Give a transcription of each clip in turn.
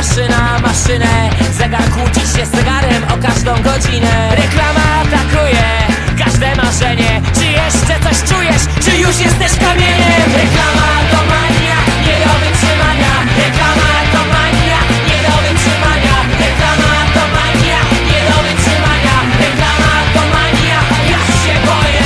maszyna maszynę. Zegar kłóci się z zegarem o każdą godzinę. Reklama atakuje każde marzenie. Czy jeszcze coś czujesz? Czy już jesteś kamieniem? Reklama to mania, nie do wytrzymania. Reklama to mania, nie do wytrzymania. Reklama to mania, nie do wytrzymania. Reklama to mania, ja się boję.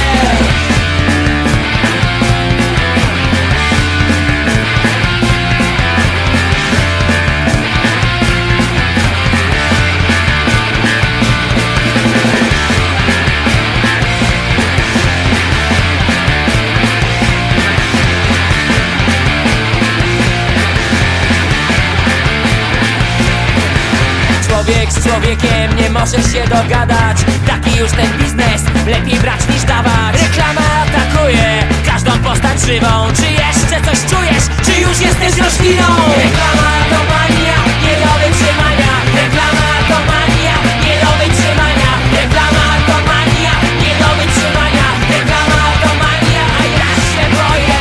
Człowiek z człowiekiem nie może się dogadać. Taki już ten biznes, lepiej brać niż dawać. Reklama atakuje każdą postać żywą. Czy jeszcze coś czujesz? Czy już jesteś rośliną? Reklama to mania, nie do wytrzymania. Reklama to mania, nie do wytrzymania. Reklama to mania, nie do wytrzymania. Reklama to mania, a ja się boję.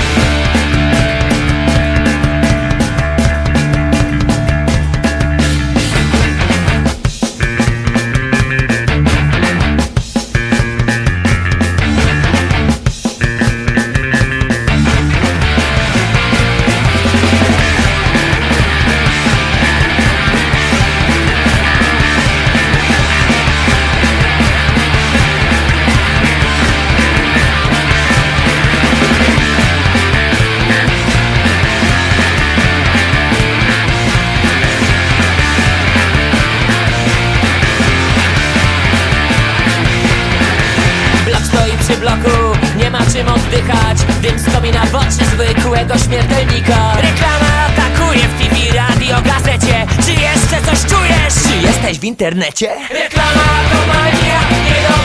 Przy bloku nie ma czym oddychać. Dym z komina w oczy zwykłego śmiertelnika. Reklama atakuje w TV, radio, gazecie. Czy jeszcze coś czujesz? Czy jesteś w internecie? Reklama to mania, nie do